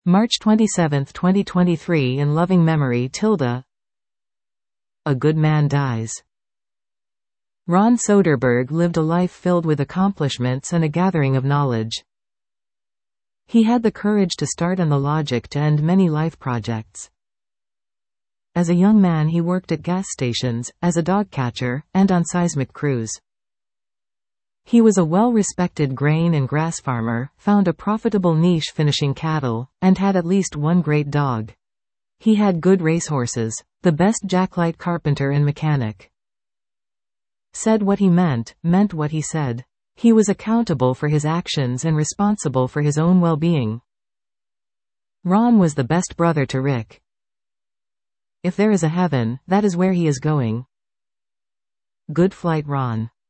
March 27, 2023 in loving memory Tilda. A good man dies. Ron Soderbergh lived a life filled with accomplishments and a gathering of knowledge. He had the courage to start and the logic to end many life projects. As a young man he worked at gas stations, as a dog catcher, and on seismic crews. He was a well-respected grain and grass farmer, found a profitable niche finishing cattle, and had at least one great dog. He had good racehorses, the best jacklight carpenter and mechanic. Said what he meant what he said. He was accountable for his actions and responsible for his own well-being. Ron was the best brother to Rick. If there is a heaven, that is where he is going. Good flight, Ron.